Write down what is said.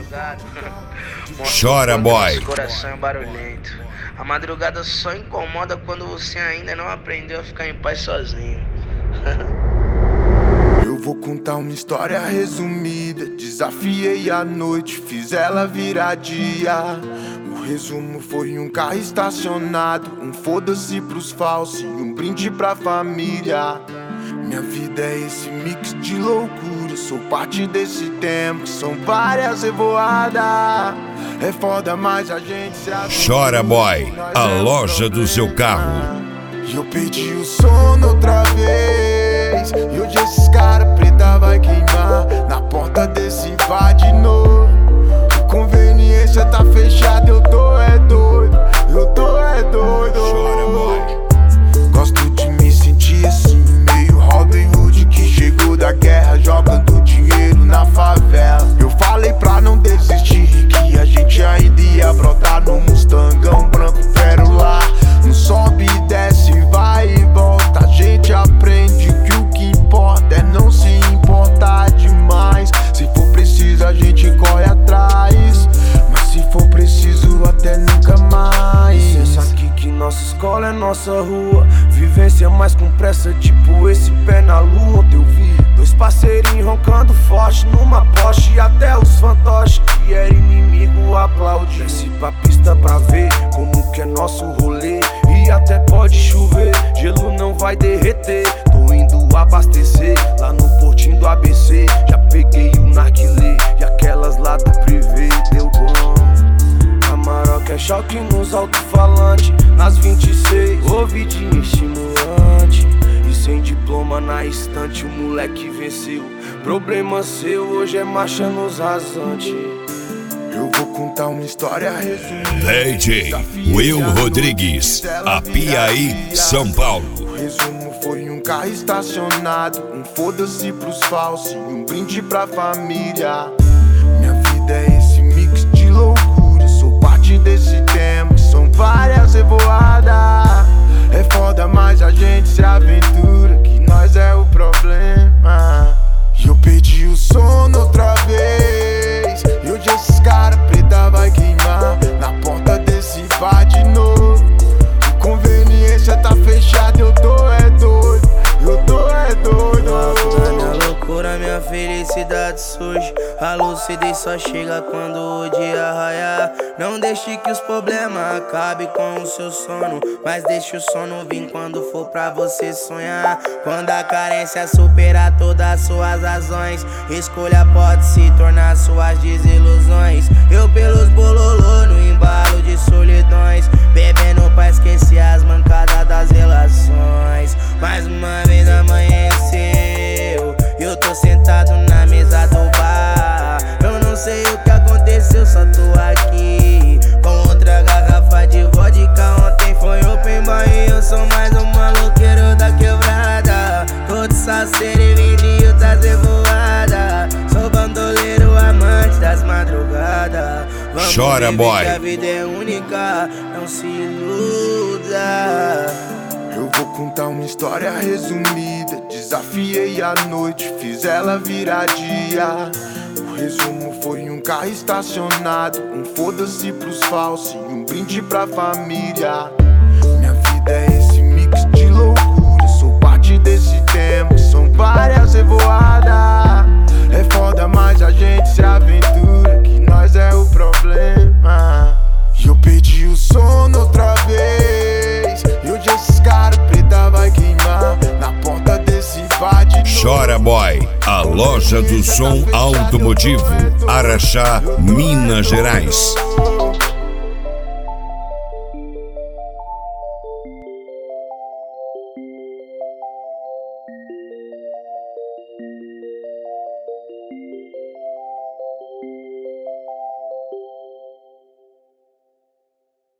ligado? Chora, boy. Coração é barulhento. A madrugada só incomoda quando você ainda não aprendeu a ficar em paz sozinho. Eu vou contar uma história resumida. Desafiei a noite, fiz ela virar dia. O resumo foi um carro estacionado, um foda-se pros falsos e um brinde pra família. Minha vida é esse mix de loucura, sou parte desse tempo, são várias revoadas. É foda, mas a gente se ajuda. Chora, boy, a loja do seu carro. E eu perdi o sono outra vez, e hoje esses cara preta vai queimar na porta desse bar de novo. A conveniência tá fechada, eu tô é doido, eu tô é doido. Chora, boy. Gosto de me sentir assim, meio Robin Hood que chegou da guerra jogando dinheiro na favela. Eu falei pra não desistir, que a gente ainda ia brotar no Mustangão branco pérola. Não sobe e desce, vai e volta. A gente aprende que o que importa é não se importar demais. Se for preciso a gente corre atrás, mas se for preciso até nunca mais. Licença aqui que nossa escola é nossa rua. Vivência mais com pressa, tipo esse pé na lua. Ontem eu vi dois parceirinhos roncando forte numa Porsche, e até os fantoches que era inimigo aplaude. Desce pra pista pra ver como que é nosso rolê. E até pode chover, gelo não vai derreter. Tô indo abastecer lá no portinho do ABC. Já peguei o narguilé e aquelas lá do privê. Deu bom. A Maroca é choque nos alto-falantes. Nas 26, ouvidinho estimulante. E sem diploma na estante, o moleque venceu. Problema seu, hoje é marcha nos rasantes. Eu vou contar uma história resumida. DJ Will Rodrigues, Apiaí, São Paulo. O resumo foi um carro estacionado, um foda-se pros falsos e um brinde pra família. Minha vida é esse mix de loucura, sou parte desse tempo, são várias revoadas. É foda, mas a gente se aventura, que nós é o problema. E eu perdi o sono outra vez, e hoje esses cara preta vai queimar na porta desse bar de novo. A conveniência tá fechada, eu tô é doido, eu tô é doido. Na minha loucura, minha felicidade surge. A lucidez só chega quando o dia raiar. Não deixe que os problemas acabem com o seu sono, mas deixe o sono vir quando for pra você sonhar. Quando a carência superar todas as suas razões, escolha pode se tornar suas desilusões. Eu pelos bololô no embalo de solidões, bebendo pra esquecer as mancadas das relações. Mais uma vez amanheceu, eu tô sentado na mesa do bar. Eu não sei o que aconteceu, só tô aqui com outra garrafa de vodka. Ontem foi open bar e eu sou mais um maloqueiro da quebrada. Tô de salseiro e vendido das revoadas. Sou bandoleiro, amante das madrugadas. Vamos Chora, viver boy. que a vida é única, não se iluda. Eu vou contar uma história resumida. Desafiei a noite, fiz ela virar dia. O resumo foi um carro estacionado, um foda-se pros falsos e um brinde pra família. Minha vida é esse mix de loucura, sou parte desse tempo, são várias revoadas. É foda, mas a gente se aventura, que nós é o problema. E eu perdi o sono outra vez, e hoje esses cara preta vai queimar na porta desse bar de novo. Chora, boy, a loja do som automotivo, Araxá, Minas Gerais.